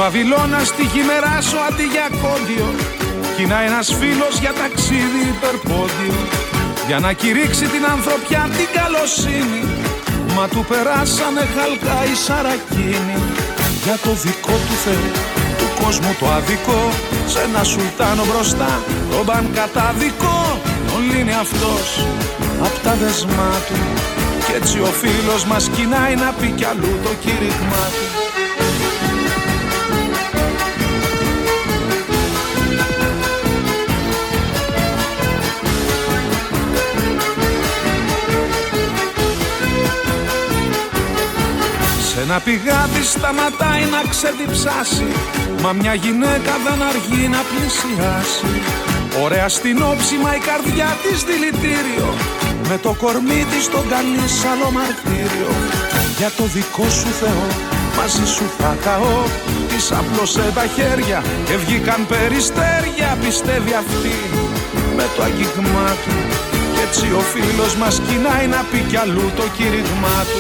Βαβυλώνας τη χειμεράσω αντί για κόντιο. Κοινά ένας φίλος για ταξίδι υπερπόντιο, για να κηρύξει την ανθρωπιά την καλοσύνη. Μα του περάσανε χαλκά οι σαρακίνοι. Για το δικό του Θεό, του κόσμου το αδικό, σε ένα σουλτάνο μπροστά, τον παν καταδικό. Τον λύνει αυτός απ' τα δεσμά του, κι έτσι ο φίλος μας κοινάει να πει κι αλλού το κήρυγμά του. Σ' ένα πηγάδι σταματάει να ξεδιψάσει, μα μια γυναίκα δεν αργεί να πλησιάσει. Ωραία στην όψη, μα η καρδιά της δηλητήριο, με το κορμί της τον καλεί σ' άλλο μαρτύριο. Για το δικό σου Θεό, μαζί σου θα καώ. Της απλώσε τα χέρια και βγήκαν περιστέρια. Πιστεύει αυτή με το αγγίγμά του, κι έτσι ο φίλος μας κοινάει να πει κι αλλού το κήρυγμά του.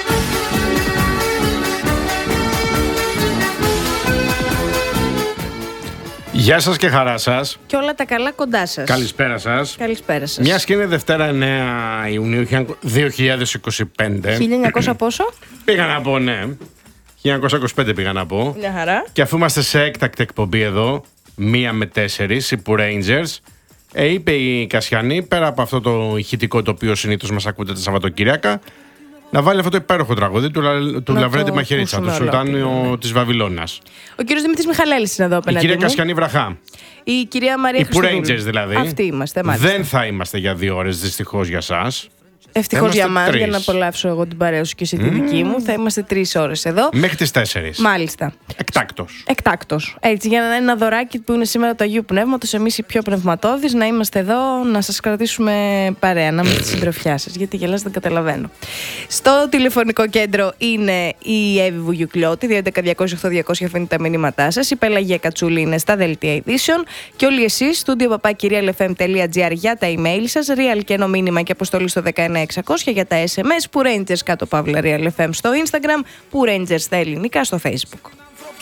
Γεια σας και χαρά σας. Και όλα τα καλά κοντά σας. Καλησπέρα σας. Καλησπέρα σας. Μιας και είναι Δευτέρα 9 Ιουνίου 2025. 1900 πόσο? Πήγα να πω, ναι. 1925 πήγα να πω. Μια χαρά. Και αφού είμαστε σε έκτακτη εκπομπή εδώ, 1 με 4, οι Pooh Rangers, είπε η Κασιανή, πέρα από αυτό το ηχητικό το οποίο συνήθως μας ακούτε τα Σαββατοκυριακά, να βάλει αυτό το υπέροχο τραγούδι του Λαβρέντη Μαχαιρίτσα, του Σουλτάνου της Βαβυλώνας. Ο κύριος Δημήτρης Μιχαλέλης είναι εδώ απέναντι. Η κυρία Κασιανή Βραχά. Η κυρία Μαρία Χριστοδούλου. Οι Pooh Rangers δηλαδή. Αυτοί είμαστε, μάλιστα. Δεν θα είμαστε για 2 ώρες, δυστυχώς για σας. Ευτυχώς για μας, 3. για να απολαύσω εγώ την παρέα σου και εσύ τη δική μου. Θα είμαστε 3 ώρες εδώ. Μέχρι τις 4. Μάλιστα. Εκτάκτος. Έτσι, για να είναι ένα δωράκι που είναι σήμερα το Αγίου Πνεύματος, εμείς οι πιο πνευματώδεις, να είμαστε εδώ, να σας κρατήσουμε παρέα, να είμαστε στη συντροφιά σας. Γιατί γελάς, δεν καταλαβαίνω. Στο τηλεφωνικό κέντρο είναι η Εύη Βουγιουκλιώτη, 211-208-200 αφήνετε τα μηνύματά σας. Η Πελαγία Κατσούλη είναι στα δελτία ειδήσεων. Και όλοι εσείς, studio@kirialfm.gr για τα email σας, real και ένα μήνυμα και αποστολή στο 19600 για τα SMS, Pooh Rangers κάτω παύλα Real FM στο Instagram, Pooh Rangers στα ελληνικά στο Facebook.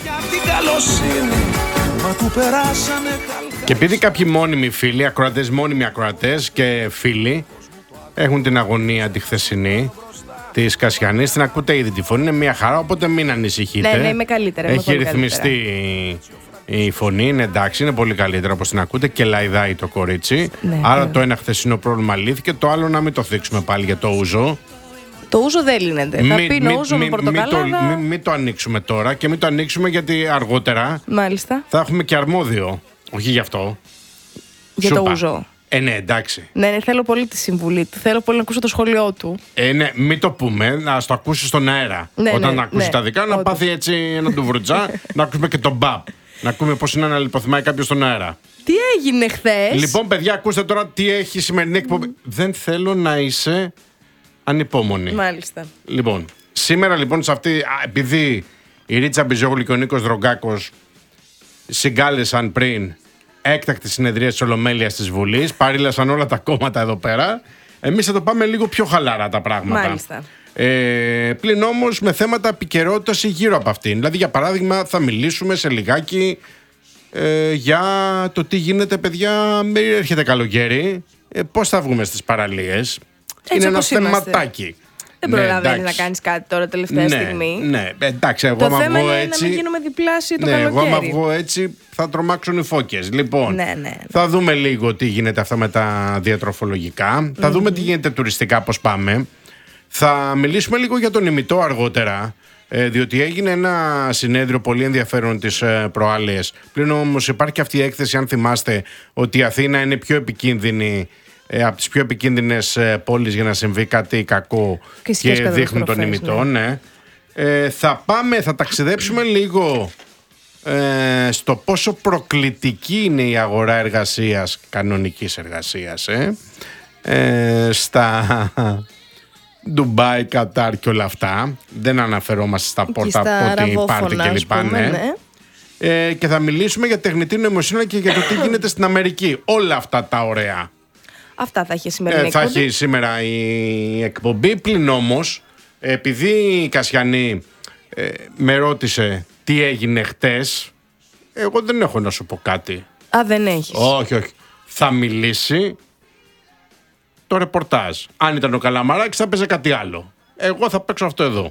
Και επειδή κάποιοι μόνιμοι φίλοι, μόνιμοι ακροατές και φίλοι έχουν την αγωνία τη χθεσινή της Κασιανής, την ακούτε ήδη τη φωνή, είναι μια χαρά, οπότε μην ανησυχείτε. Ναι, είμαι καλύτερα. Έχει ρυθμιστεί η φωνή, είναι εντάξει, είναι πολύ καλύτερα όπως την ακούτε και λαϊδάει το κορίτσι. Ναι, άρα ναι. Το ένα χθεσινό πρόβλημα λύθηκε, το άλλο να μην το θίξουμε πάλι για το ούζο. Το ούζο δεν λύνεται. Θα πίνω ούζο με πορτοκαλάδα. Μην το ανοίξουμε τώρα και μην το ανοίξουμε γιατί αργότερα Μάλιστα. θα έχουμε και αρμόδιο. Όχι γι' αυτό. Για Σούπα. το ούζο. Ναι, εντάξει. Ναι, θέλω πολύ τη συμβουλή του. Θέλω πολύ να ακούσω το σχόλιο του. Ναι, μην το πούμε, να το ακούσει στον αέρα. Ναι, Όταν ναι, ακούσει ναι, τα δικά, να όντως. πάθει έτσι ένα ντουβρουτζά, να ακούσουμε και τον μπαπ. Να ακούμε πώς είναι να λιποθυμάει κάποιος στον αέρα. Τι έγινε χθες? Λοιπόν, παιδιά, ακούστε τώρα τι έχει η σημερινή εκπομπή. Δεν θέλω να είσαι ανυπόμονη. Μάλιστα. Λοιπόν, σήμερα λοιπόν σε αυτή, επειδή η Ρίτσα Μπιζόγλου και ο Νίκος Δρογκάκος συγκάλεσαν πριν έκτακτη συνεδρία της Ολομέλειας της Βουλής, παρήλασαν όλα τα κόμματα εδώ πέρα, εμείς θα το πάμε λίγο πιο χαλαρά τα πράγματα. Μάλιστα. Πλην όμως με θέματα επικαιρότητας γύρω από αυτήν. Δηλαδή, για παράδειγμα, θα μιλήσουμε σε λιγάκι για το τι γίνεται, παιδιά, μην έρχεται καλοκαίρι, πώς θα βγούμε στις παραλίες. Είναι ένα θεματάκι. Δεν προλαβαίνεις να κάνεις κάτι τώρα τελευταία στιγμή. Ναι, εντάξει, εγώ το άμα θέμα βγω είναι έτσι. να μην γίνουμε διπλάσιοι το καλοκαίρι. Εγώ άμα βγω έτσι θα τρομάξουν οι φώκες. Λοιπόν, Ναι. θα δούμε λίγο τι γίνεται αυτά με τα διατροφολογικά. Θα δούμε τι γίνεται τουριστικά, πώς πάμε. Θα μιλήσουμε λίγο για τον ημιτό αργότερα, διότι έγινε ένα συνέδριο πολύ ενδιαφέρον τις προάλλες. Πλην όμως υπάρχει και αυτή η έκθεση, αν θυμάστε, ότι η Αθήνα είναι πιο επικίνδυνη, από τις πιο επικίνδυνες πόλεις για να συμβεί κάτι κακό και δείχνουν τον ημιτό. Ναι. Θα ταξιδέψουμε λίγο στο πόσο προκλητική είναι η αγορά εργασίας, κανονικής εργασίας, στα Ντουμπάι, Κατάρ και όλα αυτά. Δεν αναφερόμαστε στα πόρτα ότι πάρτι και λοιπά. Ναι. Και θα μιλήσουμε για τεχνητή νοημοσύνη και για το τι γίνεται στην Αμερική. Όλα αυτά τα ωραία. Αυτά θα έχει σήμερα η εκπομπή. Θα έχει σήμερα η εκπομπή. Πλην όμως, επειδή η Κασιανή με ρώτησε τι έγινε χτες, εγώ δεν έχω να σου πω κάτι. Α, δεν έχεις. Όχι. Θα μιλήσει το ρεπορτάζ. Αν ήταν ο Καλαμαράκης θα παίζει κάτι άλλο. Εγώ θα παίξω αυτό εδώ.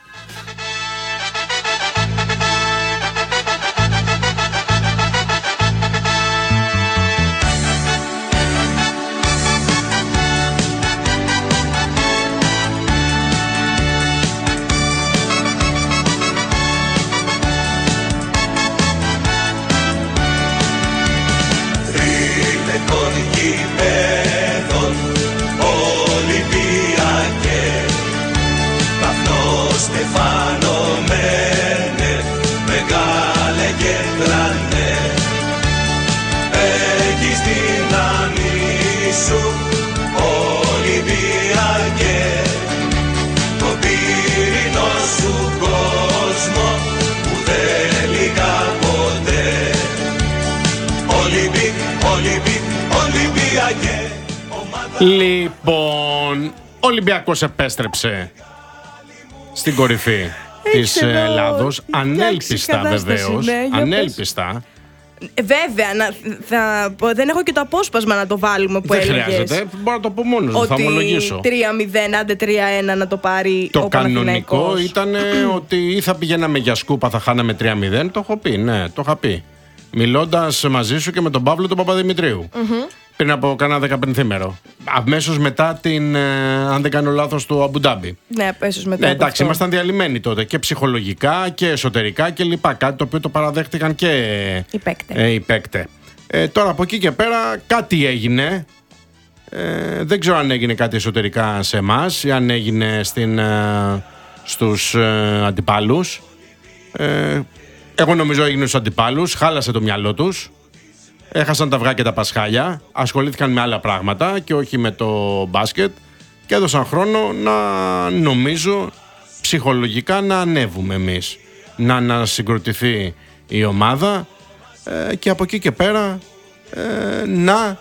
Λοιπόν, ο Ολυμπιακός επέστρεψε στην κορυφή της Ελλάδος. Ανέλπιστα βεβαίως. Ανέλπιστα. Βέβαια, δεν έχω και το απόσπασμα να το βάλουμε που έλεγες. Δεν χρειάζεται, μπορώ να το πω μόνος μου, θα ομολογήσω. 3-0, άντε 3-1 να το πάρει το ο Παναθηναϊκός. Το κανονικό ήταν ότι ή θα πηγαίναμε για σκούπα, θα χάναμε 3-0. Το έχω πει, ναι, το είχα πει. Μιλώντας μαζί σου και με τον Παύλο τον Παπαδημητρίου. Πριν από κάνα 15ημερο. Αμέσως μετά την, αν δεν κάνω λάθος, του Αμπουντάμπι. Ναι, αμέσως μετά. Εντάξει, ήμασταν διαλυμένοι τότε και ψυχολογικά και εσωτερικά και λοιπά. Κάτι το οποίο το παραδέχτηκαν και οι παίκτες. Τώρα από εκεί και πέρα κάτι έγινε. Δεν ξέρω αν έγινε κάτι εσωτερικά σε εμάς ή αν έγινε στους αντιπάλους. Εγώ νομίζω έγινε στους αντιπάλους, χάλασε το μυαλό τους. Έχασαν τα αυγά και τα πασχάλια, ασχολήθηκαν με άλλα πράγματα και όχι με το μπάσκετ και έδωσαν χρόνο να, νομίζω, ψυχολογικά να ανέβουμε εμείς, να ανασυγκροτηθεί η ομάδα και από εκεί και πέρα να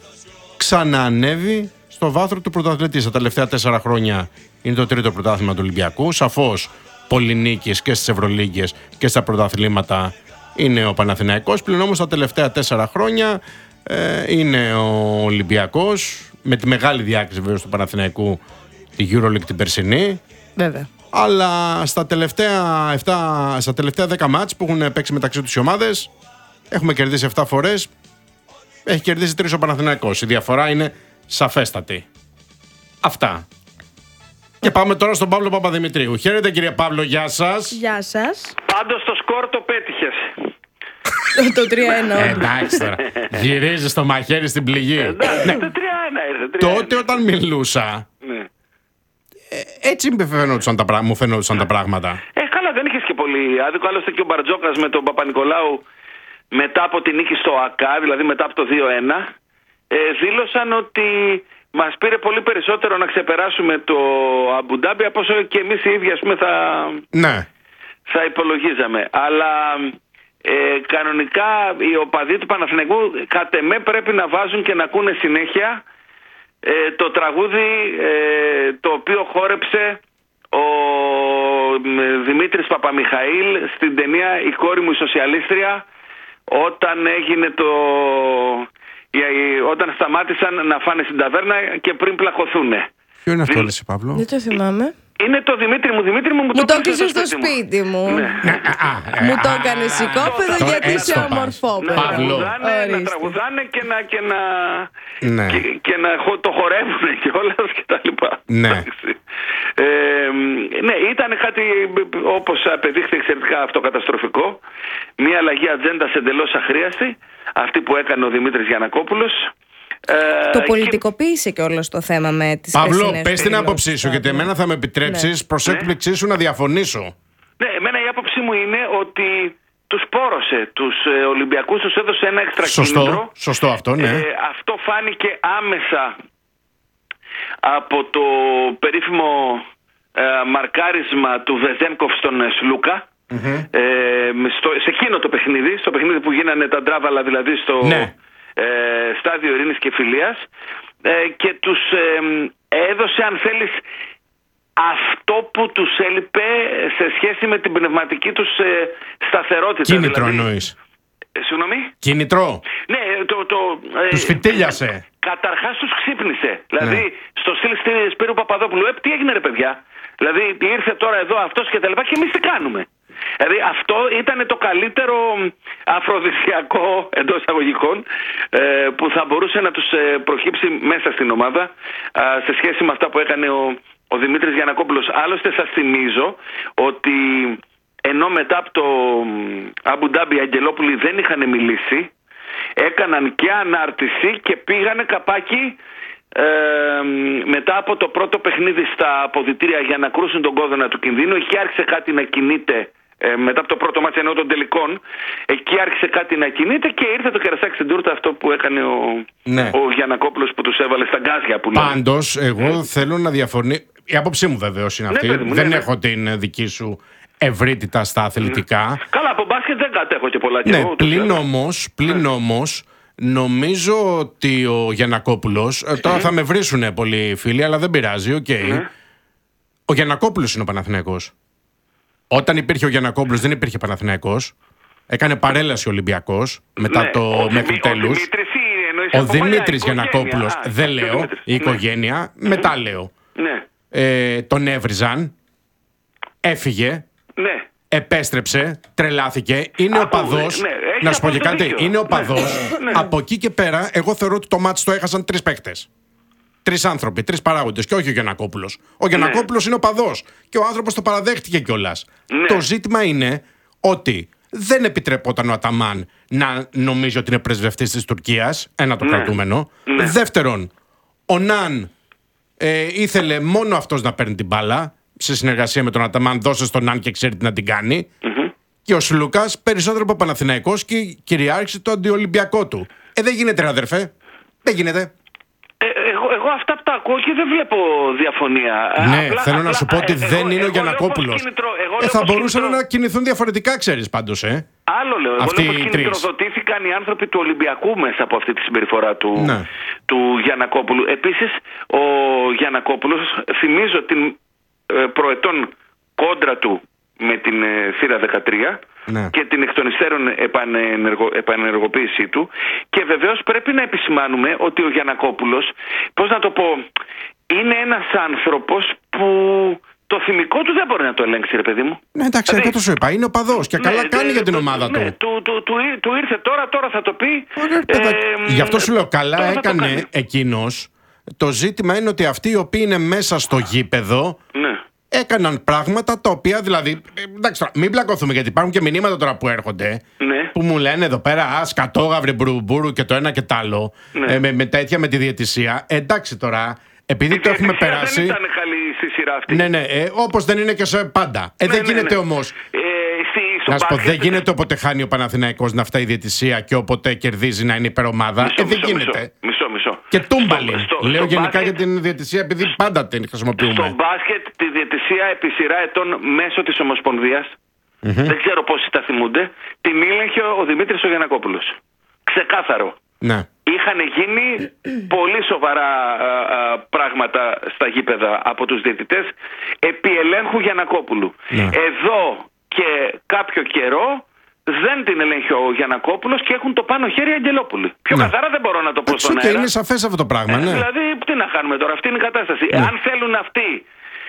ξαναανέβει στο βάθρο του πρωταθλητή. Στα τελευταία 4 χρόνια είναι το 3ο πρωτάθλημα του Ολυμπιακού, σαφώς πολυνίκης και στις Ευρωλίγκες και στα πρωταθλήματα είναι ο Παναθηναϊκός. Πλην όμως τα τελευταία 4 χρόνια είναι ο Ολυμπιακός, με τη μεγάλη διάκριση βέβαια του Παναθηναϊκού, τη EuroLeague την περσινή. Βέβαια. Αλλά στα τελευταία 10 μάτς που έχουν παίξει μεταξύ τους οι ομάδες, έχουμε κερδίσει 7 φορές, έχει κερδίσει 3 ο Παναθηναϊκός. Η διαφορά είναι σαφέστατη. Αυτά. Και πάμε τώρα στον Παύλο Παπαδημητρίου. Χαίρετε κύριε Παύλο, γεια σας. Γεια σας. Πάντως το σκορ το πέτυχες. Το 3-1. Εντάξει τώρα. Γυρίζει το μαχαίρι στην πληγή. Εντάξει, το 3-1 ήρθε. Τότε όταν μιλούσα, έτσι μου φαινόντουσαν τα πράγματα. Καλά, δεν είχες και πολύ άδικο. Άλλωστε και ο Μπαρτζόκας με τον Παπα-Νικολάου μετά από τη νίκη στο ΑΚΑ, δηλαδή μετά από το 2-1, δήλωσαν ότι μας πήρε πολύ περισσότερο να ξεπεράσουμε το Αμπουντάμπι από όσο και εμείς οι ίδιοι, ας πούμε, θα υπολογίζαμε. Αλλά κανονικά οι οπαδοί του Παναθηναϊκού κατ' εμέ πρέπει να βάζουν και να ακούνε συνέχεια το τραγούδι το οποίο χόρεψε ο Δημήτρης Παπαμιχαήλ στην ταινία «Η κόρη μου η σοσιαλίστρια», όταν έγινε όταν σταμάτησαν να φάνε στην ταβέρνα και πριν πλακωθούνε. Ποιο είναι αυτό, λες, Παύλο? Δεν το θυμάμαι. Είναι το Δημήτρη μου μου το έκλεισε στο σπίτι μου. Μου το έκανε οικόπεδο γιατί είσαι ομορφόπεδο. Να τραγουδάνε και να το χορεύουν κιόλας και τα λοιπά. Ναι. Ναι, ήταν κάτι, όπως απεδείχθη, εξαιρετικά αυτοκαταστροφικό. Μια αλλαγή ατζέντας εντελώς αχρίαστη, αυτή που έκανε ο Δημήτρης Γιαννακόπουλος. Το πολιτικοποίησε και όλο το θέμα με τις Παύλο, πες την άποψή σου, γιατί εμένα θα με επιτρέψεις προς έκπληξή σου να διαφωνήσω. Ναι, εμένα η άποψή μου είναι ότι τους πόρωσε, τους Ολυμπιακούς τους έδωσε ένα έξτρα κίνητρο. Σωστό αυτό, ναι. Αυτό φάνηκε άμεσα από το περίφημο μαρκάρισμα του Βεζένκοφ στον Σλούκα. Σε εκείνο το παιχνίδι, στο παιχνίδι που γίνανε τα ντράβαλα, δηλαδή στο στάδιο ειρήνης και φιλίας, και τους έδωσε, αν θέλεις, αυτό που τους έλειπε σε σχέση με την πνευματική τους σταθερότητα. Κίνητρο δηλαδή, εννοείς? Συγγνώμη? Κίνητρο. Ναι, τους φυτίλιασε. Καταρχάς τους ξύπνησε. Δηλαδή, στο στυλ Σπύρου Παπαδόπουλου, τι έγινε ρε παιδιά? Δηλαδή, ήρθε τώρα εδώ αυτός και τα λοιπά, και εμείς τι κάνουμε? Δηλαδή, αυτό ήταν το καλύτερο αφροδισιακό, εντός εισαγωγικών, που θα μπορούσε να τους προκύψει μέσα στην ομάδα, σε σχέση με αυτά που έκανε ο Δημήτρης Γιαννακόπουλος. Άλλωστε, σας θυμίζω ότι ενώ μετά από το Αμπου Ντάμπι οι Αγγελόπουλοι δεν είχαν μιλήσει, έκαναν και ανάρτηση και πήγανε καπάκι μετά από το πρώτο παιχνίδι στα αποδυτήρια για να κρούσουν τον κόδωνα του κινδύνου. Εκεί άρχισε κάτι να κινείται, μετά από το πρώτο μάτς ενώ των τελικών, εκεί άρχισε κάτι να κινείται και ήρθε το κερασάκι στην τούρτα, αυτό που έκανε ο Γιαννακόπουλος, που τους έβαλε στα γκάζια που λέμε. Πάντως εγώ θέλω να διαφωνήσω. Η άποψή μου βεβαίως είναι αυτή. Δεν έχω την δική σου ευρύτητα στα αθλητικά. Καλά, από μπάσκετ δεν κατέχω και πολλά. Ναι, πλην όμως νομίζω ότι ο Γιαννακόπουλος, τώρα θα με βρίσουνε πολλοί φίλοι, αλλά δεν πειράζει, ο Γιαννακόπουλος είναι ο Παναθηναϊκός. Όταν υπήρχε ο Γιαννακόπουλος δεν υπήρχε Παναθηναϊκός. Έκανε παρέλαση ο Ολυμπιακός μετά το μέχρι τέλους. Ο Δημήτρης Γιαννακόπουλος, δεν λέω, η οικογένεια, μετά λέω. Τον έβριζαν, έφυγε, επέστρεψε, τρελάθηκε, είναι οπαδός. Να σου πω και κάτι, είναι οπαδός. Από εκεί και πέρα, εγώ θεωρώ ότι το μάτς το έχασαν 3 παίκτες. 3 άνθρωποι, 3 παράγοντες, και όχι ο Γιαννακόπουλος. Ο Γιαννακόπουλος είναι οπαδός και ο άνθρωπος το παραδέχτηκε κιόλας. Το ζήτημα είναι ότι δεν επιτρεπόταν ο Αταμάν να νομίζει ότι είναι πρεσβευτής της Τουρκίας, ένα το κρατούμενο. Δεύτερον, ο Ναν ήθελε μόνο αυτός να παίρνει την μπάλα, σε συνεργασία με τον Αταμάν, δώσε στον Ναν και ξέρει τι να την κάνει. Και ο Σλούκας περισσότερο από Παναθηναϊκός και κυριάρχησε το αντιολυμπιακό του. Δεν γίνεται ρε αδερφέ, δεν γίνεται. Εγώ αυτά που τα ακούω και δεν βλέπω διαφωνία. Ναι, θέλω να σου πω ότι δεν είναι ο Γιαννακόπουλος. Θα μπορούσαν να κινηθούν διαφορετικά, ξέρεις πάντως. Άλλο λέω. Εγώ λέω πως κινητροδοτήθηκαν οι άνθρωποι του Ολυμπιακού μέσα από αυτή τη συμπεριφορά του Γιαννακόπουλου. Επίσης, ο Γιαννακόπουλος, θυμίζω την προετών κόντρα του με την θύρα 13 και την εκ των υστέρων επανενεργοποίησή του, και βεβαίως πρέπει να επισημάνουμε ότι ο Γιαννακόπουλος, πώς να το πω, είναι ένας άνθρωπος που το θυμικό του δεν μπορεί να το ελέγξει, ρε παιδί μου. Ναι, εντάξει, αυτό σου είπα, είναι οπαδός και καλά κάνει για την ομάδα του. Του ήρθε τώρα θα το πει. Γι' αυτό σου λέω, καλά έκανε εκείνος. Το ζήτημα είναι ότι αυτοί οι οποίοι είναι μέσα στο γήπεδο έκαναν πράγματα τα οποία, δηλαδή, εντάξει, μην πλακωθούμε, γιατί υπάρχουν και μηνύματα τώρα που έρχονται που μου λένε εδώ πέρα σκατόγαυροι μπουρουμπουρου και το ένα και το άλλο, με τέτοια με τη διαιτησία. Εντάξει τώρα, επειδή το έχουμε περάσει. Δεν ήταν καλή στη σειρά αυτή. Ναι, όπως δεν είναι και σε πάντα. Δεν γίνεται όμως. Να σου πω, δεν γίνεται όποτε χάνει ο Παναθηναϊκός να φτάσει η διαιτησία και όποτε κερδίζει να είναι υπερομάδα. Δεν γίνεται. Μισό. Και τούμπαλι. Λέω γενικά για την διαιτησία, επειδή πάντα την χρησιμοποιούμε. Στο μπάσκετ τη διαιτησία επί σειρά ετών μέσω της Ομοσπονδίας, δεν ξέρω πόσοι τα θυμούνται, την ήλεγχε ο Δημήτρης ο Γιαννακόπουλος. Ξεκάθαρο. Είχαν γίνει πολύ σοβαρά πράγματα στα γήπεδα από τους διαιτητές επί ελέγχου Γιαννακόπουλου. Εδώ και κάποιο καιρό δεν την ελέγχει ο Γιαννακόπουλος και έχουν το πάνω χέρι Αγγελόπουλοι. Πιο καθαρά δεν μπορώ να το πω στον αέρα. Και είναι σαφές αυτό το πράγμα. Δηλαδή, τι να κάνουμε τώρα, αυτή είναι η κατάσταση. Αν θέλουν αυτοί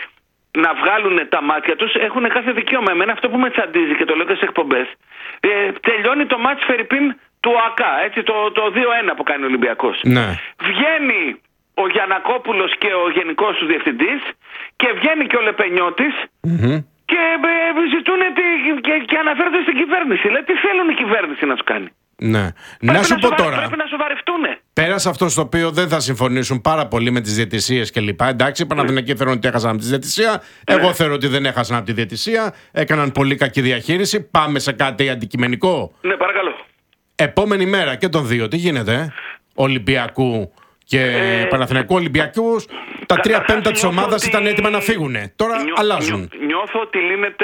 να βγάλουν τα μάτια τους, έχουν κάθε δικαίωμα. Εμένα αυτό που με τσαντίζει και το λέω και στις εκπομπές, τελειώνει το μάτς Φερρυπίν του ΑΚΑ, έτσι, το 2-1 που κάνει ο Ολυμπιακός. Βγαίνει ο Γιαννακόπουλος και ο γενικός του διευθυντής και βγαίνει και ο Λεπενιώτης. Και ζητούν και αναφέρονται στην κυβέρνηση. Λέει, τι θέλουν η κυβέρνηση να σου κάνει. Να σου πω τώρα. Πρέπει να σοβαρευτούν. Πέρα σε αυτό στο οποίο δεν θα συμφωνήσουν πάρα πολύ με τις διαιτησίες κλπ. Εντάξει, οι Παναθηναϊκοί θεωρούν ότι έχασαν από τη διαιτησία. Εγώ θεωρώ ότι δεν έχασαν από τη διαιτησία. Έκαναν πολύ κακή διαχείριση. Πάμε σε κάτι αντικειμενικό. Ναι, παρακαλώ. Επόμενη μέρα και των δύο, τι γίνεται? Ολυμπιακού και Παναθηναϊκού. Ολυμπιακούς, τα 3/5 της ομάδας ήταν έτοιμα να φύγουν. Τώρα αλλάζουν. Νιώθω ότι λύνεται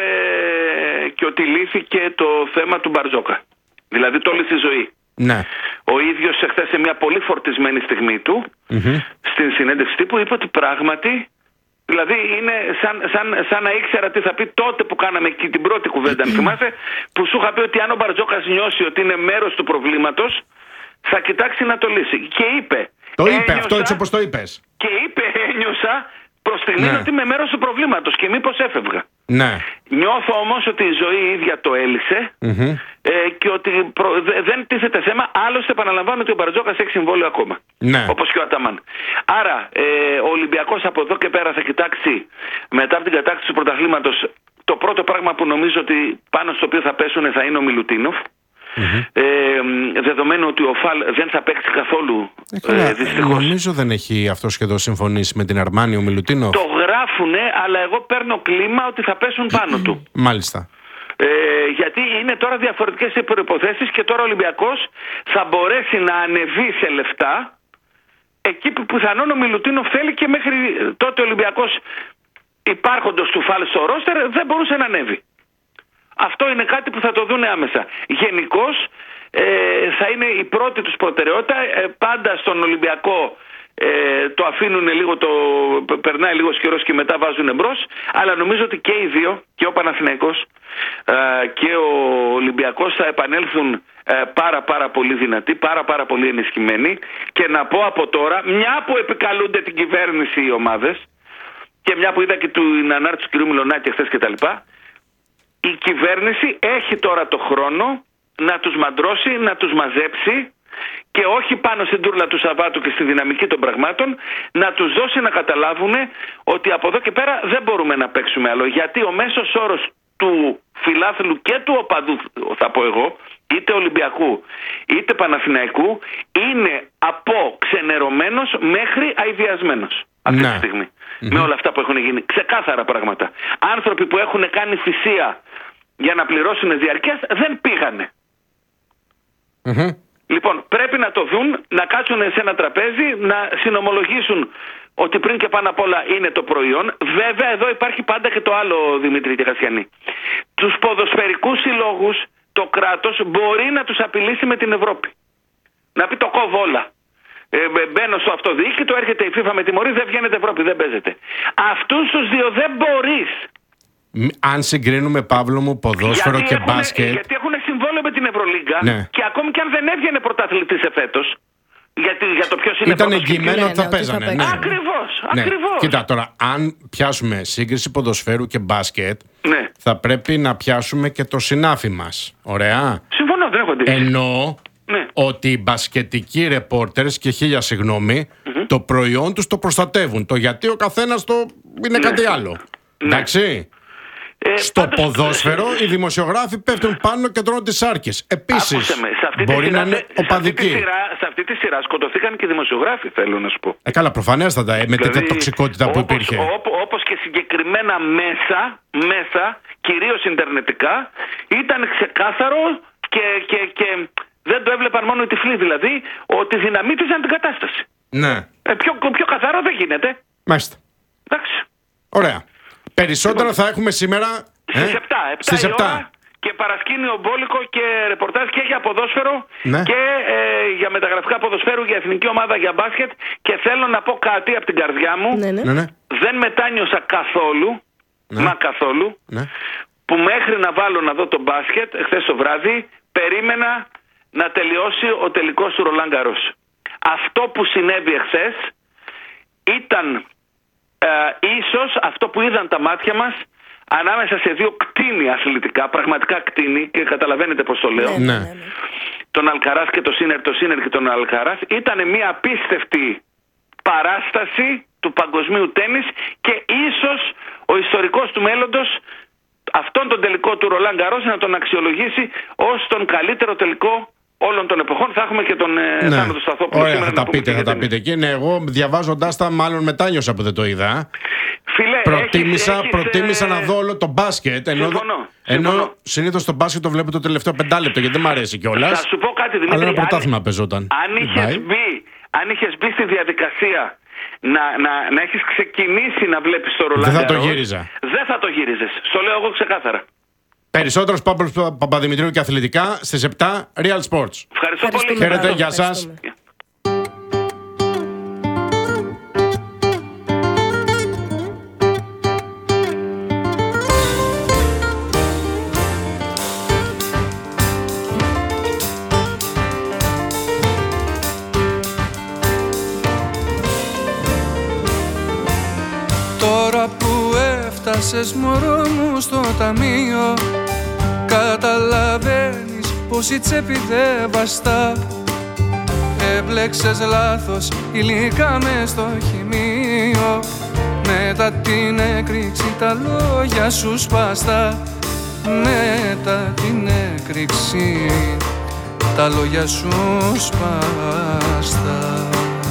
και ότι λύθηκε το θέμα του Μπαρτζόκα. Δηλαδή το όλη τη ζωή. Ο ίδιος εχθές σε μια πολύ φορτισμένη στιγμή του, στην συνέντευξη τύπου, είπε ότι πράγματι Δηλαδή είναι σαν να ήξερα τι θα πει τότε που κάναμε εκεί την πρώτη κουβέντα. Θυμάσαι που σου είχα πει ότι αν ο Μπαρτζόκας νιώσει ότι είναι μέρος του προβλήματος, θα κοιτάξει να το λύσει. Και είπε. Το είπε αυτό έτσι όπως το είπες. Και είπε, ένιωσα προς στιγμήν ότι είμαι μέρος του προβλήματος και μήπως έφευγα. Ναι. Νιώθω όμως ότι η ζωή ίδια το έλυσε και ότι δεν τίθεται θέμα. Άλλωστε επαναλαμβάνω ότι ο Μπαρτζόκας έχει συμβόλαιο ακόμα. Ναι. Όπως και ο Αταμάν. Άρα ο Ολυμπιακός από εδώ και πέρα θα κοιτάξει μετά από την κατάκτηση του πρωταθλήματος. Το πρώτο πράγμα που νομίζω ότι πάνω στο οποίο θα πέσουν θα είναι ο Μιλουτίνοφ. Δεδομένου ότι ο Φαλ δεν θα παίξει καθόλου δυστυχώς. Νομίζω δεν έχει αυτό σχεδόν συμφωνήσει με την Αρμάνι ο Μιλουτίνοφ. Το γράφουνε, αλλά εγώ παίρνω κλίμα ότι θα πέσουν πάνω του. Μάλιστα. Γιατί είναι τώρα διαφορετικές οι προϋποθέσεις και τώρα ο Ολυμπιακός θα μπορέσει να ανεβεί σε λεφτά εκεί που πιθανόν ο Μιλουτίνοφ θέλει, και μέχρι τότε ο Ολυμπιακός υπάρχοντος του Φαλ στο ρόστερ δεν μπορούσε να ανέβει. Αυτό είναι κάτι που θα το δουν άμεσα. Γενικώς θα είναι η πρώτη τους προτεραιότητα. Πάντα στον Ολυμπιακό το αφήνουν λίγο, περνάει λίγος καιρός και μετά βάζουν εμπρός. Αλλά νομίζω ότι και οι δύο, και ο Παναθηναϊκός και ο Ολυμπιακός, θα επανέλθουν πάρα πολύ δυνατοί, πάρα πολύ ενισχυμένοι. Και να πω από τώρα, μια που επικαλούνται την κυβέρνηση οι ομάδες και μια που είδα και την ανάρτηση του κ. Μιλονάκη χθες κτλ., η κυβέρνηση έχει τώρα το χρόνο να τους μαντρώσει, να τους μαζέψει και όχι πάνω στην τούρλα του Σαββάτου και στη δυναμική των πραγμάτων, να τους δώσει να καταλάβουν ότι από εδώ και πέρα δεν μπορούμε να παίξουμε άλλο. Γιατί ο μέσος όρος του φιλάθλου και του οπαδού, θα πω εγώ, είτε Ολυμπιακού είτε Παναθηναϊκού, είναι από ξενερωμένος μέχρι αηδιασμένος αυτή τη στιγμή. Με όλα αυτά που έχουν γίνει. Ξεκάθαρα πράγματα. Άνθρωποι που έχουν κάνει θυσία για να πληρώσουν διαρκές δεν πήγανε. Λοιπόν, πρέπει να το δουν, να κάτσουν σε ένα τραπέζι, να συνομολογήσουν ότι πριν και πάνω απ' όλα είναι το προϊόν. Βέβαια εδώ υπάρχει πάντα και το άλλο, Δημήτρη και Κασιανή. Τους ποδοσφαιρικούς συλλόγους το κράτος μπορεί να τους απειλήσει με την Ευρώπη. Να πει το κόβω όλα. Μπαίνω στο αυτοδιοίκητο, έρχεται η FIFA με τιμωρή, δεν βγαίνετε Ευρώπη, δεν παίζετε. Αυτούς τους δύο δεν μπορείς. Αν συγκρίνουμε, Παύλο μου, ποδόσφαιρο και μπάσκετ. Γιατί έχουν συμβόλαιο με την Ευρωλίγκα, και ακόμη και αν δεν έβγαινε πρωταθλητής εφέτος, για το ποιος είναι ήταν εγγυημένο ότι θα παίζανε. Ναι. Ακριβώς. Κοίτα τώρα, αν πιάσουμε σύγκριση ποδοσφαίρου και μπάσκετ, θα πρέπει να πιάσουμε και το συνάφι μας. Ωραία. Συμφωνώ, δεν έχω αντίρρηση. Εννοώ ότι οι μπασκετικοί ρεπόρτερς, και χίλια συγγνώμη, το προϊόν τους το προστατεύουν. Το γιατί ο καθένας το είναι κάτι άλλο. Εντάξει. Στο ποδόσφαιρο οι δημοσιογράφοι πέφτουν πάνω και τρώνε τις σάρκες. Επίσης μπορεί να είναι οπαδικοί. Σε αυτή τη σειρά σκοτωθήκαν και οι δημοσιογράφοι, θέλω να σου πω. Καλά, προφανέστατα, με τέτοια τοξικότητα που υπήρχε. Όπως και συγκεκριμένα μέσα, κυρίως ιντερνετικά, ήταν ξεκάθαρο και δεν το έβλεπαν μόνο οι τυφλοί, δηλαδή, ότι δυναμίτιζαν την κατάσταση. Ναι. Πιο καθαρό δεν γίνεται. Μάλιστα. Εντάξει. Ωραία. Περισσότερα θα έχουμε σήμερα στις 7 και παρασκήνιο μπόλικο και ρεπορτάζ και για ποδόσφαιρο και για μεταγραφικά ποδοσφαίρου, για εθνική ομάδα, για μπάσκετ. Και θέλω να πω κάτι από την καρδιά μου. Δεν μετάνιωσα καθόλου, καθόλου, που μέχρι να βάλω να δω το μπάσκετ χθες το βράδυ περίμενα να τελειώσει ο τελικός του Ρολάν Γκαρός. Αυτό που συνέβη εχθές ήταν ίσως αυτό που είδαν τα μάτια μας ανάμεσα σε δύο κτίνη αθλητικά, πραγματικά κτίνη, και καταλαβαίνετε πως το λέω. Τον Αλκαράς και το Σίνερ και τον Αλκαράς. Ήταν μια απίστευτη παράσταση του παγκοσμίου τένις και ίσως ο ιστορικός του μέλλοντος αυτόν τον τελικό του Ρολάν Γκαρός να τον αξιολογήσει ως τον καλύτερο τελικό όλων των εποχών. Θα έχουμε και τον Θάνο του Σταθόπουλο. Ωραία, θα τα πείτε εκεί. Εγώ διαβάζοντάς τα, μάλλον μετάνιωσα που δεν το είδα. Φίλε, προτίμησα να δω όλο το μπάσκετ. Ενώ συνήθως το μπάσκετ το βλέπω το τελευταίο 5 λεπτό, γιατί δεν μου αρέσει κιόλας. Θα σου πω κάτι, Δημήτρη. Αλλά ένα πρωτάθλημα παίζονταν. Αν είχες μπει στη διαδικασία να έχεις ξεκινήσει να βλέπεις το Ρολάν Γκαρός, δεν θα το γύριζα. Δεν θα το γύριζες. Στο λέω εγώ ξεκάθαρα. Περισσότερος Παύλος Παπαδημητρίου και αθλητικά στις 7 Real Sports. Ευχαριστώ πολύ. Χαίρετε, γεια σας. έφτασες μωρό μου στο ταμείο, καταλαβαίνεις πως η τσέπη δεν βαστά. Έμπλεξες λάθος υλικά μες στο χημείο, μετά την έκρηξη τα λόγια σου σπάστα. Μετά την έκρηξη τα λόγια σου σπάστα.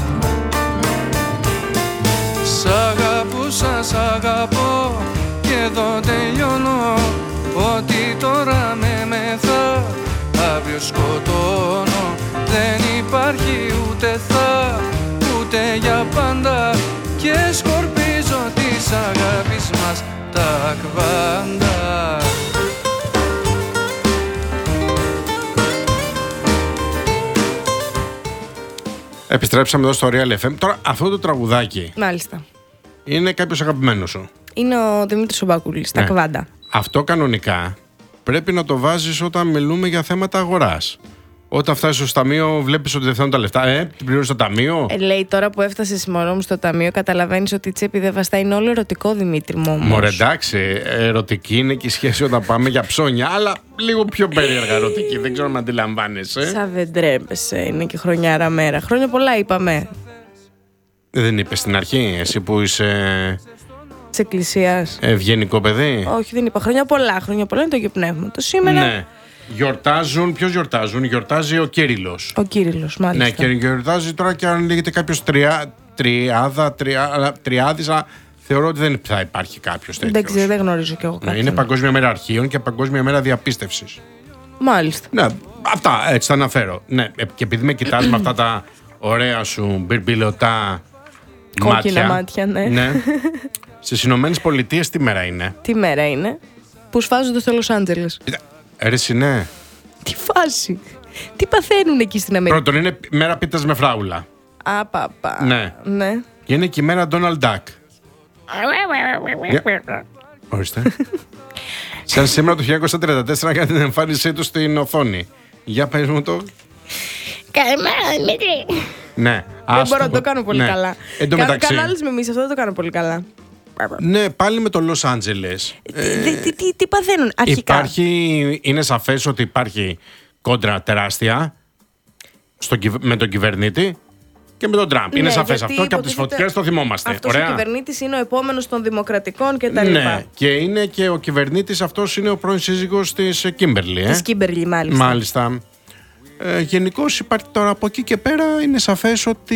Σ' αγαπούσα, σ' αγαπώ και εδώ τελειώνω. Ότι τώρα με μεθά, αύριο σκοτώνω. Δεν υπάρχει ούτε θα, ούτε για πάντα. Και σκορπίζω της αγάπης μας τα κβάντα. Επιστρέψαμε εδώ στο Real FM. Τώρα αυτό το τραγουδάκι. Μάλιστα. Είναι κάποιος αγαπημένος σου. Είναι ο Δημήτρης Ομπακούλης, τα κβάντα. Αυτό κανονικά πρέπει να το βάζεις όταν μιλούμε για θέματα αγοράς. Όταν φτάσεις στο ταμείο, βλέπεις ότι δεν φτάνουν τα λεφτά. Την πληρώνεις στο ταμείο. Λέει τώρα που έφτασες μωρό μου στο ταμείο, καταλαβαίνεις ότι η τσέπη δεν βαστά. Είναι όλο ερωτικό, Δημήτρη μου. Μωρέ, εντάξει, ερωτική είναι και η σχέση όταν πάμε για ψώνια, αλλά λίγο πιο περίεργα ερωτική. Δεν ξέρω αν αντιλαμβάνεσαι. Σαν δεν τρέπεσαι, είναι και χρονιάρα μέρα. Χρόνια πολλά είπαμε. Δεν είπες στην αρχή, εσύ που είσαι. Της εκκλησίας. Ευγενικό παιδί. Όχι, δεν είπα. Χρόνια πολλά. Χρόνια πολλά είναι το Αγίου Πνεύματος. Σήμερα. Ναι. Γιορτάζουν, ποιος γιορτάζουν, γιορτάζει ο Κύριλλος. Ο Κύριλλος, μάλιστα. Ναι, και γιορτάζει τώρα και αν λέγεται κάποιος τριάδης, αλλά θεωρώ ότι δεν θα υπάρχει κάποιος τέτοιος. Δεν ξέρω, δεν γνωρίζω κι εγώ κάποιον. Ναι, είναι Παγκόσμια Μέρα Αρχείων και Παγκόσμια Μέρα Διαπίστευσης. Μάλιστα. Ναι, αυτά έτσι τα αναφέρω. Ναι, και επειδή με κοιτάς με αυτά τα ωραία σου μπιρμπιλωτά κόκκινα μάτια, ναι. Ναι. Στις Ηνωμένες Πολιτείες τι μέρα είναι? Τι μέρα είναι? Που σφάζονται στο Λος Άντζελες. Έρεση, ναι. Τι φάση. Τι παθαίνουν εκεί στην Αμερική? Πρώτον είναι μέρα πίτας με φράουλα. Απαπα. Ναι. Ναι. Και είναι και η μέρα Donald Duck. Ορίστε. Σαν σήμερα το 1934 για την εμφάνισή του στην οθόνη. Για πες μου το. Καλημέρα, Δημήτρη. Ναι. Δεν μπορώ να το κάνω πολύ καλά. Εν τω μεταξύ. Κάνω άλλες μιμήσεις, αυτό δεν το κάνω πολύ καλά. Ναι, πάλι με το Λος Άντζελες. Τι παθαίνουν αρχικά? Είναι σαφές ότι υπάρχει κόντρα τεράστια με τον κυβερνήτη και με τον Τραμπ. Είναι σαφές αυτό και από τις φωτιές το θυμόμαστε. Αυτός ο κυβερνήτης είναι ο επόμενος των δημοκρατικών κτλ. Ναι, και είναι και ο κυβερνήτης αυτός είναι ο πρώην σύζυγος της Κίμπερλι. Της Κίμπερλι, μάλιστα. Μάλιστα. Γενικώς υπάρχει τώρα από εκεί και πέρα είναι σαφές ότι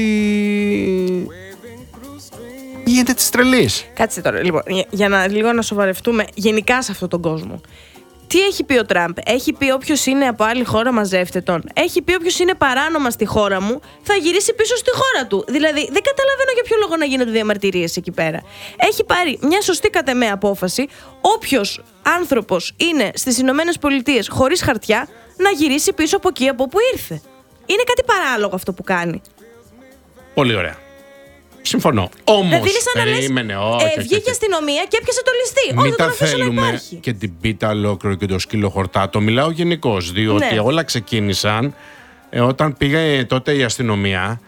γίνεται της τρελής. Κάτσε τώρα, λοιπόν, για λίγο να σοβαρευτούμε γενικά σε αυτόν τον κόσμο. Τι έχει πει ο Τραμπ? Έχει πει όποιος είναι από άλλη χώρα μαζεύτε τον. Έχει πει όποιος είναι παράνομα στη χώρα μου θα γυρίσει πίσω στη χώρα του. Δηλαδή δεν καταλαβαίνω για ποιο λόγο να γίνονται διαμαρτυρίες εκεί πέρα. Έχει πάρει μια σωστή κατ' εμέ απόφαση. Όποιος άνθρωπος είναι στις Ηνωμένες Πολιτείες χωρίς χαρτιά να γυρίσει πίσω από εκεί από όπου ήρθε. Είναι κάτι παράλογο αυτό που κάνει. Πολύ ωραία. Συμφωνώ. Όμως, περίμενε, όχι. Βγήκε αστυνομία και έπιασε το ληστή. Μην τα θέλουμε και την πίτα ολόκληρο και το σκύλο χορτάτο. Μιλάω γενικώς, διότι όλα ξεκίνησαν όταν πήγε τότε η αστυνομία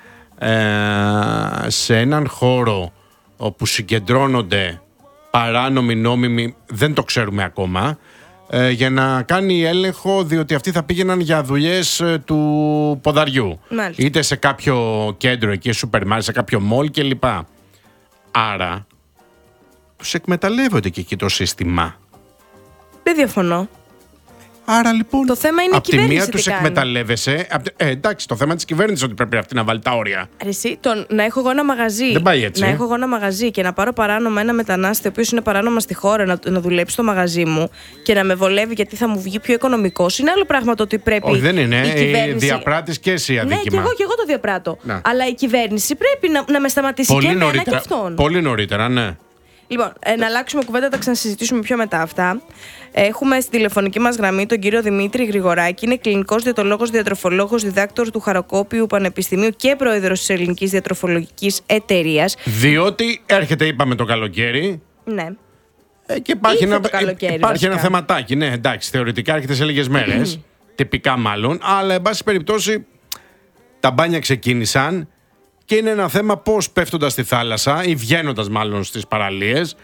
σε έναν χώρο όπου συγκεντρώνονται παράνομοι, νόμιμοι, δεν το ξέρουμε ακόμα, για να κάνει έλεγχο, διότι αυτοί θα πήγαιναν για δουλειές του ποδαριού. Μάλιστα. Είτε σε κάποιο κέντρο εκεί, σούπερ μάρκετ, σε κάποιο μόλ κλπ. Άρα τους εκμεταλλεύονται και εκεί το σύστημα. Δεν διαφωνώ. Άρα λοιπόν. Το θέμα είναι η κυβέρνηση. Από τη μία τους εκμεταλλεύεσαι. Εντάξει, το θέμα της κυβέρνησης ότι πρέπει αυτή να βάλει τα όρια. Εσύ, να έχω εγώ ένα μαγαζί. Δεν πάει έτσι. Να έχω εγώ ένα μαγαζί και να πάρω παράνομα ένα μετανάστη, ο οποίος είναι παράνομα στη χώρα, να δουλέψει στο μαγαζί μου και να με βολεύει γιατί θα μου βγει πιο οικονομικός. Είναι άλλο πράγμα το ότι πρέπει. Όχι, δεν είναι. Η κυβέρνηση... Διαπράττεις και εσύ αδίκημα. Ναι, και εγώ το διαπράττω. Να. Αλλά η κυβέρνηση πρέπει να με σταματήσει πολύ και νωρίτερα, εμένα και αυτόν. Πολύ νωρίτερα, ναι. Λοιπόν, να αλλάξουμε κουβέντα, τα ξανασυζητήσουμε πιο μετά αυτά. Έχουμε στη τηλεφωνική μας γραμμή τον κύριο Δημήτρη Γρηγοράκη. Είναι κλινικός διαιτολόγος, διατροφολόγος, διδάκτορ του Χαροκόπιου Πανεπιστημίου και πρόεδρος της Ελληνικής Διατροφολογικής Εταιρείας. Διότι έρχεται, είπαμε, το καλοκαίρι. Ναι. Και υπάρχει ένα θεματάκι. Ναι, εντάξει, θεωρητικά έρχεται σε λίγες μέρες. Τυπικά μάλλον. Αλλά, εν πάση περιπτώσει, τα μπάνια ξεκίνησαν. Και είναι ένα θέμα πώς πέφτοντας στη θάλασσα ή βγαίνοντας μάλλον στις παραλίες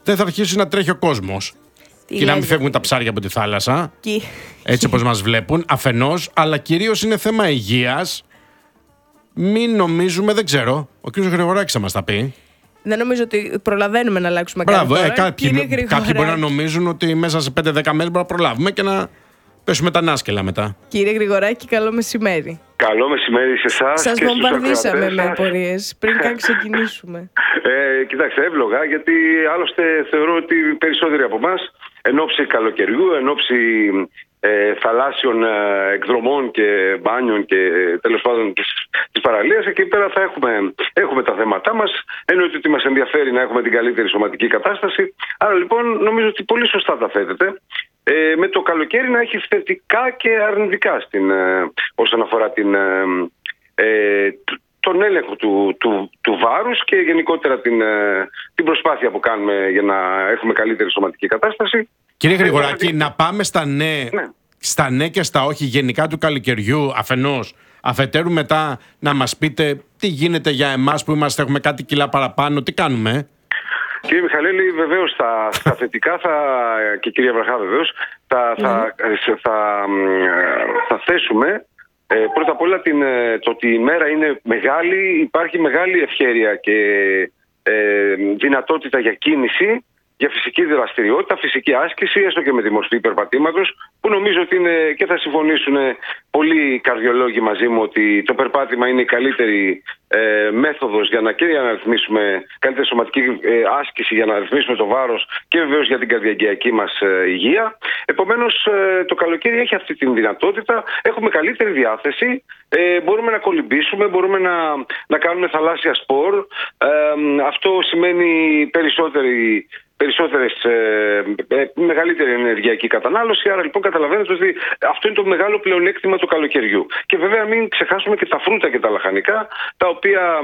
δεν θα αρχίσει να τρέχει ο κόσμος. Και να μην φεύγουν τα ψάρια από τη θάλασσα. Έτσι όπως μας βλέπουν, αφενός, αλλά κυρίως είναι θέμα υγείας. Μην νομίζουμε, δεν ξέρω, ο κ. Γρηγοράκης θα μας τα πει. Δεν νομίζω ότι προλαβαίνουμε να αλλάξουμε κάτι. Μπράβο, κάποιοι μπορεί να νομίζουν ότι μέσα σε 5-10 μέρες μπορούμε να προλάβουμε και να πέσουμε τα νάσκελα μετά. Κύριε Γρηγοράκη, καλό μεσημέρι. Καλό μεσημέρι σε εσάς. Σας βομβαρδίσαμε με απορίες πριν καν ξεκινήσουμε. Κοιτάξτε, εύλογα, γιατί άλλωστε θεωρώ ότι περισσότεροι από εμάς εν ώψη καλοκαιριού, εν ώψη θαλάσσιων εκδρομών και μπάνιων και τέλος πάντων της παραλίας, εκεί πέρα θα έχουμε τα θέματά μας. Εννοείται ότι μας ενδιαφέρει να έχουμε την καλύτερη σωματική κατάσταση. Άρα λοιπόν νομίζω ότι πολύ σωστά τα θέτετε. Με το καλοκαίρι να έχει θετικά και αρνητικά όσον αφορά τον έλεγχο του βάρους και γενικότερα την προσπάθεια που κάνουμε για να έχουμε καλύτερη σωματική κατάσταση. Κύριε Γρηγοράκη, να πάμε στα ναι και στα όχι γενικά του καλοκαιριού αφενός, αφετέρου μετά να μας πείτε τι γίνεται για εμάς που έχουμε κάτι κιλά παραπάνω, τι κάνουμε. Κύριε Μιχαλέλη, βεβαίως στα θετικά και κυρία Βραχά βεβαίως θα θέσουμε πρώτα απ' όλα το ότι η μέρα είναι μεγάλη, υπάρχει μεγάλη ευχέρεια και δυνατότητα για κίνηση, για φυσική δραστηριότητα, φυσική άσκηση, έστω και με τη μορφή περπατήματος, που νομίζω ότι είναι και θα συμφωνήσουν πολλοί καρδιολόγοι μαζί μου ότι το περπάτημα είναι η καλύτερη μέθοδος για να ρυθμίσουμε καλύτερη σωματική άσκηση, για να ρυθμίσουμε το βάρος και βεβαίως για την καρδιαγγειακή μας υγεία. Επομένως, το καλοκαίρι έχει αυτή την δυνατότητα, έχουμε καλύτερη διάθεση, μπορούμε να κολυμπήσουμε, μπορούμε να κάνουμε θαλάσσια σπορ. Αυτό σημαίνει μεγαλύτερη ενεργειακή κατανάλωση. Άρα λοιπόν καταλαβαίνετε ότι αυτό είναι το μεγάλο πλεονέκτημα του καλοκαιριού. Και βέβαια μην ξεχάσουμε και τα φρούτα και τα λαχανικά, τα οποία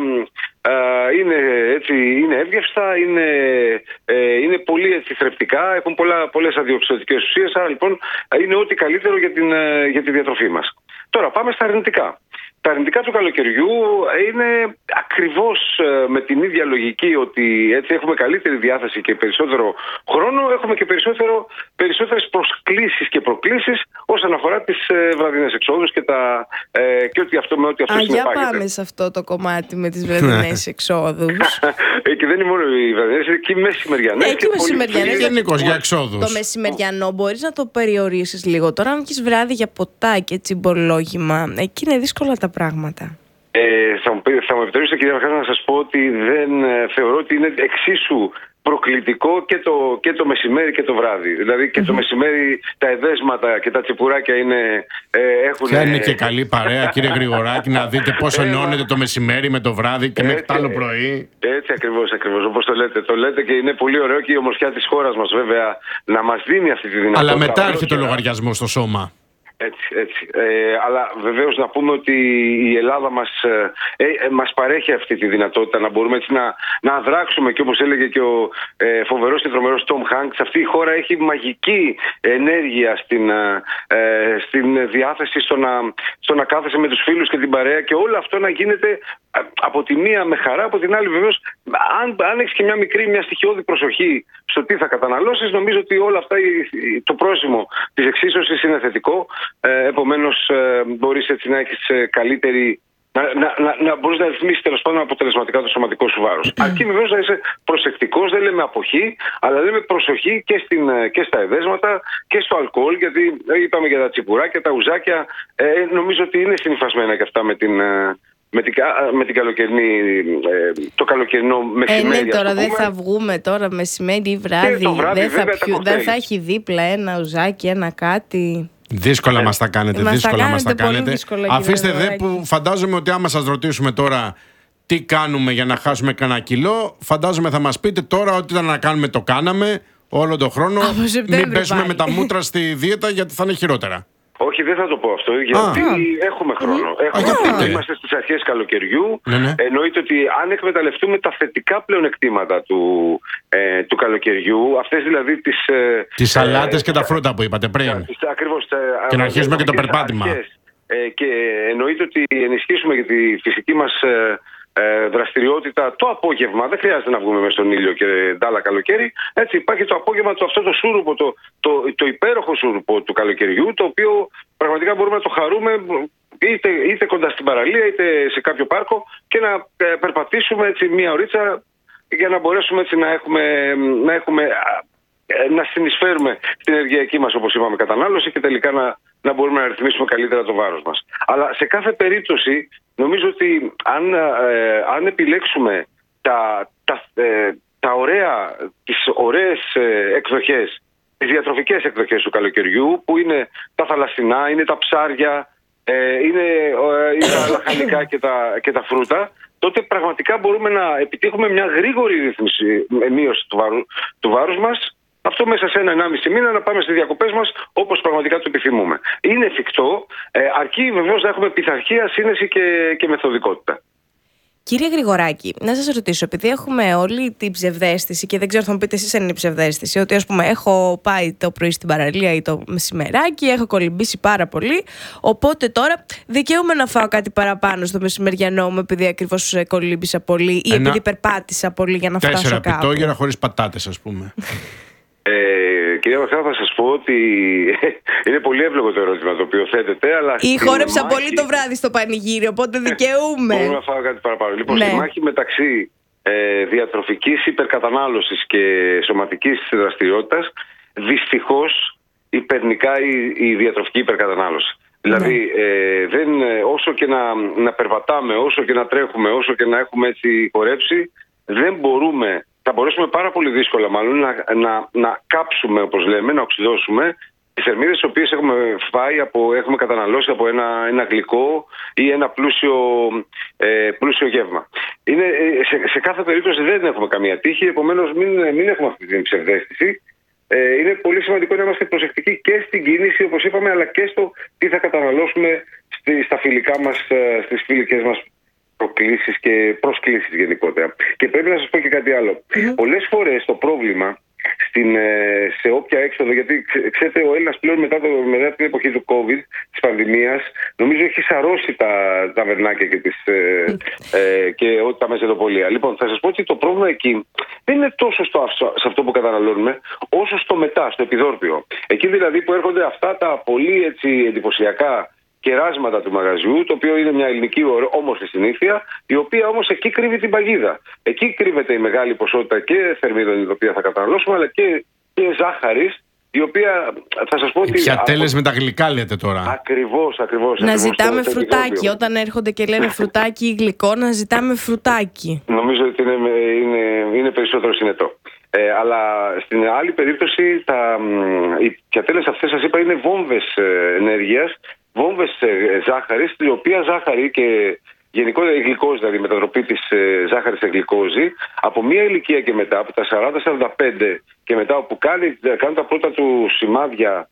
είναι εύγευστα, είναι πολύ θρεπτικά, έχουν πολλές αντιοξυδοτικές ουσίες. Άρα λοιπόν είναι ό,τι καλύτερο για τη διατροφή μας. Τώρα πάμε στα αρνητικά. Τα αρνητικά του καλοκαιριού είναι ακριβώς με την ίδια λογική, ότι έτσι έχουμε καλύτερη διάθεση και περισσότερο χρόνο, έχουμε και περισσότερες προσκλήσεις και προκλήσεις όσον αφορά τις βραδινές εξόδους και ό,τι αυτό συνεπάγεται. Για πάμε σε αυτό το κομμάτι με τις βραδινές εξόδους. Και δεν είναι μόνο οι βραδινές, είναι και οι μεσημεριανές. Και οι μεσημεριανές. Γενικώς για εξόδους. Το μεσημεριανό μπορείς να το περιορίσεις λίγο. Τώρα, αν έχεις βράδυ για ποτά και τσιμπολόγημα, εκεί είναι δύσκολα τα πράγματα. Θα μου επιτρέψετε, κυρία Βραχά, να σας πω ότι δεν θεωρώ ότι είναι εξίσου προκλητικό και το μεσημέρι και το βράδυ. Δηλαδή και το μεσημέρι τα εδέσματα και τα τσιπουράκια έχουν... Ποια είναι και καλή παρέα, κύριε Γρηγοράκη, να δείτε πώς ενώνεται το μεσημέρι με το βράδυ και μέχρι το άλλο πρωί. Έτσι ακριβώς, όπως το λέτε. Το λέτε και είναι πολύ ωραίο και η ομορφιά της χώρας μας βέβαια να μας δίνει αυτή τη δυνατότητα. Αλλά μετά έρχεται ο λογαριασμός στο σώμα. Έτσι. Αλλά βεβαίως να πούμε ότι η Ελλάδα μας παρέχει αυτή τη δυνατότητα να μπορούμε έτσι να αδράξουμε, και όπως έλεγε και ο φοβερός και τρομερός Τόμ Χάνκς, αυτή η χώρα έχει μαγική ενέργεια στην διάθεση στο να κάθεσαι με τους φίλους και την παρέα, και όλο αυτό να γίνεται από τη μία με χαρά, από την άλλη βεβαίως αν έχεις και μια στοιχειώδη προσοχή στο τι θα καταναλώσεις, νομίζω ότι όλα αυτά το πρόσημο της εξίσωσης είναι θετικό. Επομένως μπορείς έτσι να έχεις καλύτερη, να μπορείς να ρυθμίσεις τέλος πάντων αποτελεσματικά το σωματικό σου βάρος. Αρκεί βεβαίως να είσαι προσεκτικός, δεν λέμε αποχή, αλλά λέμε προσοχή και στα εδέσματα και στο αλκοόλ, γιατί είπαμε για τα τσιπουράκια, τα ουζάκια, νομίζω ότι είναι συνυφασμένα και αυτά με την το καλοκαιρινό μεσημέρι. Τώρα δεν θα βγούμε τώρα μεσημέρι ή βράδυ, δεν θα έχει δίπλα ένα ουζάκι, ένα κάτι. Δύσκολα μας τα κάνετε, Αφήστε δε που φαντάζομαι ότι άμα σας ρωτήσουμε τώρα τι κάνουμε για να χάσουμε κανένα κιλό, φαντάζομαι θα μας πείτε τώρα ότι ήταν να κάνουμε το κάναμε όλο τον χρόνο. Μην πέσουμε με τα μούτρα στη δίαιτα, γιατί θα είναι χειρότερα. Όχι, δεν θα το πω αυτό, γιατί έχουμε χρόνο. Είμαστε στις αρχές καλοκαιριού. Εννοείται ότι αν εκμεταλλευτούμε τα θετικά πλεονεκτήματα του καλοκαιριού, αυτές δηλαδή τις σαλάτες και τα φρούτα που είπατε πριν. Ακριβώς. Και να αρχίσουμε και το περπάτημα. Και εννοείται ότι ενισχύσουμε για τη φυσική μας δραστηριότητα το απόγευμα. Δεν χρειάζεται να βγούμε μέσα στον ήλιο και ντάλα καλοκαίρι. Έτσι, υπάρχει το απόγευμα αυτό το σούρουπο, το υπέροχο σούρουπο του καλοκαιριού, το οποίο πραγματικά μπορούμε να το χαρούμε είτε κοντά στην παραλία είτε σε κάποιο πάρκο και να περπατήσουμε έτσι μία ωρίτσα για να μπορέσουμε έτσι να συνεισφέρουμε στην ενεργειακή μας, όπως είπαμε, κατανάλωση και τελικά να μπορούμε να ρυθμίσουμε καλύτερα το βάρος μας. Αλλά σε κάθε περίπτωση νομίζω ότι αν επιλέξουμε τις ωραίες εκδοχές, τις διατροφικές εκδοχές του καλοκαιριού, που είναι τα θαλασσινά, είναι τα ψάρια, είναι τα λαχανικά και τα φρούτα, τότε πραγματικά μπορούμε να επιτύχουμε μια γρήγορη ρύθμιση, μείωση του βάρους μας. Αυτό μέσα σε 1-1,5 μήνα να πάμε στις διακοπές μας όπως πραγματικά το επιθυμούμε. Είναι εφικτό, αρκεί βεβαίως να έχουμε πειθαρχία, σύνεση και μεθοδικότητα. Κύριε Γρηγοράκη, να σας ρωτήσω, επειδή έχουμε όλη την ψευδαίσθηση, και δεν ξέρω θα μου πείτε εσείς αν είναι η ψευδαίσθηση, ότι ας πούμε έχω πάει το πρωί στην παραλία ή το μεσημεράκι, έχω κολυμπήσει πάρα πολύ, οπότε τώρα δικαιούμαι να φάω κάτι παραπάνω στο μεσημεριανό μου, επειδή ακριβώς κολύμπησα πολύ ή επειδή περπάτησα πολύ για να φτάσω κάπου. 4 πιτόγερα χωρίς πατάτες, ας πούμε. Κυρία Μαχά, θα σας πω ότι είναι πολύ εύλογο το ερώτημα το οποίο θέτετε, αλλά χόρεψα πολύ το βράδυ στο πανηγύρι, οπότε δικαιούμαι. Μπορούμε να φάω κάτι παραπάνω. Λοιπόν, στη μάχη μεταξύ διατροφικής υπερκατανάλωσης και σωματικής δραστηριότητας, δυστυχώς υπερνικά η διατροφική υπερκατανάλωση. Δηλαδή, όσο και να περπατάμε, όσο και να τρέχουμε, όσο και να έχουμε έτσι χορέψει, θα μπορέσουμε πάρα πολύ δύσκολα μάλλον να κάψουμε, όπως λέμε, να οξυδώσουμε τις θερμίδες τις οποίες έχουμε καταναλώσει από ένα γλυκό ή ένα πλούσιο γεύμα. Σε κάθε περίπτωση δεν έχουμε καμία τύχη, επομένως μην έχουμε αυτή την ψευδαίσθηση. Είναι πολύ σημαντικό να είμαστε προσεκτικοί και στην κίνηση, όπως είπαμε, αλλά και στο τι θα καταναλώσουμε στα φιλικά μας, στις φιλικές μας προκλήσεις και προσκλήσεις γενικότερα. Και πρέπει να σας πω και κάτι άλλο. Πολλές φορές το πρόβλημα σε όποια έξοδο, γιατί ξέρετε, ο Έλληνας πλέον μετά την εποχή του COVID, της πανδημίας, νομίζω έχει σαρώσει τα βερνάκια και τα μεζεδοπολία. Λοιπόν, θα σας πω ότι το πρόβλημα εκεί δεν είναι τόσο σε αυτό που καταναλώνουμε, όσο στο μετά, στο επιδόρπιο. Εκεί δηλαδή που έρχονται αυτά τα πολύ έτσι εντυπωσιακά κεράσματα του μαγαζιού, το οποίο είναι μια ελληνική όμορφη συνήθεια, η οποία όμως εκεί κρύβει την παγίδα. Εκεί κρύβεται η μεγάλη ποσότητα και θερμίδων, την οποία θα καταναλώσουμε, αλλά και ζάχαρης, η οποία θα σας πω ότι. Οι πιατέλες με τα γλυκά, λέτε τώρα. Ακριβώς. Να ζητάμε φρουτάκι. Όταν έρχονται και λένε φρουτάκι ή γλυκό, να ζητάμε φρουτάκι. Νομίζω ότι είναι περισσότερο συνετό. Αλλά στην άλλη περίπτωση, οι πιατέλες αυτές, σας είπα, είναι βόμβες ενέργειας, βόμβες ζάχαρης, η οποία ζάχαρη και γενικότερα η γλυκόζη, δηλαδή η μετατροπή της ζάχαρης σε γλυκόζη, από μία ηλικία και μετά, από τα 40-45 και μετά, όπου κάνουν τα πρώτα του σημάδια,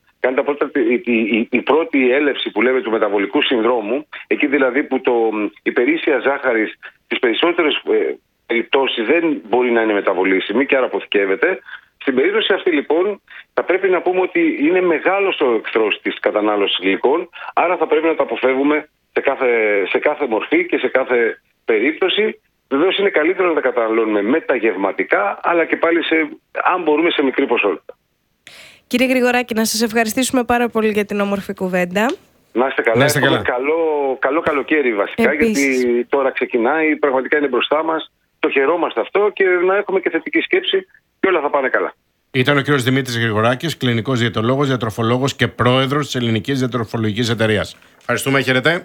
η πρώτη έλευση που λέμε του μεταβολικού συνδρόμου, εκεί δηλαδή που η περίσσια ζάχαρης στις περισσότερες περιπτώσεις δεν μπορεί να είναι μεταβολήσιμη και άρα αποθηκεύεται. Στην περίπτωση αυτή λοιπόν θα πρέπει να πούμε ότι είναι μεγάλος ο εχθρός της κατανάλωσης γλυκών, άρα θα πρέπει να τα αποφεύγουμε σε κάθε μορφή και σε κάθε περίπτωση. Βεβαίως είναι καλύτερο να τα καταναλώνουμε μεταγευματικά, αλλά και πάλι αν μπορούμε σε μικρή ποσότητα. Κύριε Γρηγοράκη, να σας ευχαριστήσουμε πάρα πολύ για την όμορφη κουβέντα. Να είστε καλά. Καλό καλοκαίρι βασικά, γιατί τώρα ξεκινάει, πραγματικά είναι μπροστά μας. Το χαιρόμαστε αυτό και να έχουμε και θετική σκέψη και όλα θα πάνε καλά. Ήταν ο κ. Δημήτρης Γρηγοράκης, κλινικός διαιτολόγος, διατροφολόγος και πρόεδρος της Ελληνικής Διατροφολογικής Εταιρείας. Ευχαριστούμε, χαίρετε.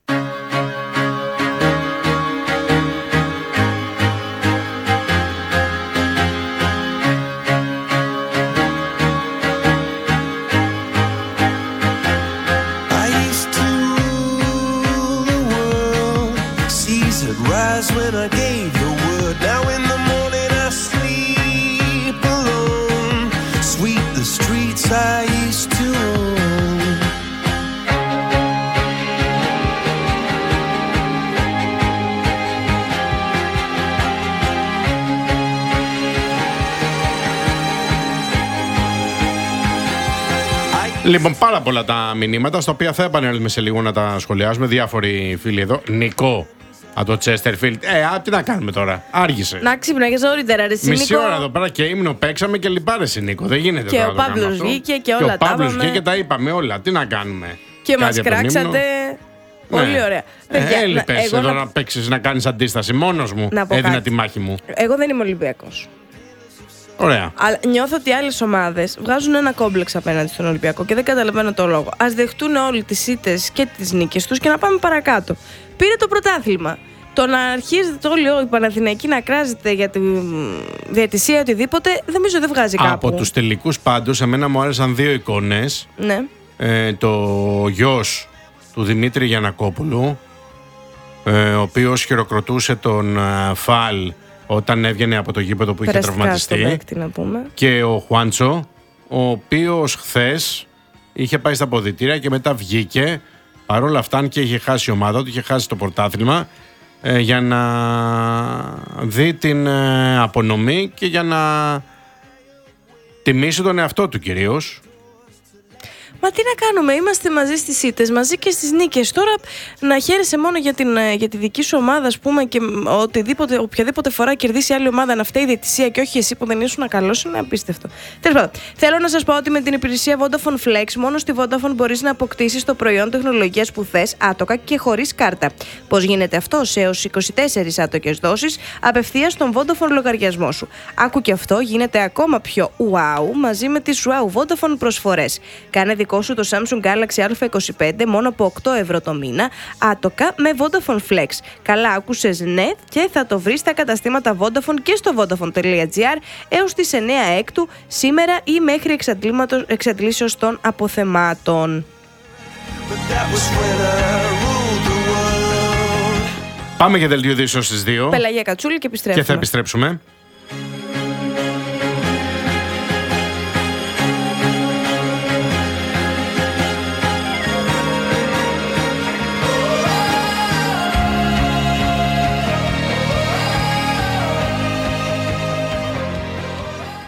Λοιπόν, πάρα πολλά τα μηνύματα, στα οποία θα επανέλθουμε σε λίγο να τα σχολιάσουμε. Διάφοροι φίλοι εδώ. Νικό Από το Τσέστερφιλντ. Τι να κάνουμε τώρα. Άργησε. Να ξυπνάγες νωρίτερα, ρε Νίκο. Μισή ώρα εδώ πέρα και ύμνο παίξαμε και λυπάρε, Νίκο. Δεν γίνεται και τώρα. Ο Παύλος βγήκε και όλα τα είπαμε. Ο Παύλος βγήκε και τα είπαμε όλα. Τι να κάνουμε. Και μας κράξατε. Πολύ ωραία. Έλειπες εδώ να παίξεις, να κάνεις αντίσταση. Μόνος μου έδινα τη μάχη μου. Εγώ δεν είμαι Ολυμπιακός. Ωραία. Αλλά νιώθω ότι άλλες ομάδες βγάζουν ένα κόμπλεξ απέναντι στον Ολυμπιακό και δεν καταλαβαίνω το λόγο. Ας δεχτούν όλοι τις ήττες και τις νίκες τους και να πάμε παρακάτω. Πήρε το πρωτάθλημα. Το να αρχίζετε όλοι οι Παναθηναϊκοί να κράζετε για τη διαιτησία οτιδήποτε, νομίζω δεν βγάζει κάπου. Από τους τελικούς πάντως, εμένα μου άρεσαν δύο εικόνες. Ναι. Το γιος του Δημήτρη Γιαννακόπουλου, ο οποίος χειροκροτούσε τον Φαλ όταν έβγαινε από το γήπεδο που είχε τραυματιστεί, και ο Χουάντσο, ο οποίος χθες είχε πάει στα αποδυτήρια και μετά βγήκε, παρόλα αυτά, αν και είχε χάσει η ομάδα του, είχε χάσει το πρωτάθλημα, για να δει την απονομή και για να τιμήσει τον εαυτό του κυρίως. Μα τι να κάνουμε, είμαστε μαζί στις ήττες, μαζί και στις νίκες. Τώρα να χαίρεσαι μόνο για τη δική σου ομάδα, ας πούμε, και οποιαδήποτε φορά κερδίσει άλλη ομάδα να φταίει η διαιτησία και όχι εσύ που δεν ήσουν καλός, είναι απίστευτο. Τέλος πάντων, θέλω να σας πω ότι με την υπηρεσία Vodafone Flex, μόνο στη Vodafone μπορείς να αποκτήσεις το προϊόν τεχνολογίας που θες, άτοκα και χωρίς κάρτα. Πώς γίνεται αυτό? Σε έως 24 άτοκες δόσεις απευθείας στον Vodafone λογαριασμό σου. Άκου και αυτό, γίνεται ακόμα πιο wow μαζί με τις wow Vodafone προσφορές. Κάνε δικό σου το Samsung Galaxy A25 μόνο από 8 ευρώ το μήνα, άτοκα με Vodafone Flex. Καλά άκουσες, ναι, και θα το βρεις στα καταστήματα Vodafone και στο Vodafone.gr έως τις 9 Έκτου σήμερα ή μέχρι εξαντλήσεως των αποθεμάτων. Πάμε για δελτίο ειδήσεων στις 2. Πελαγία Κατσούλη και επιστρέφουμε. Και θα επιστρέψουμε.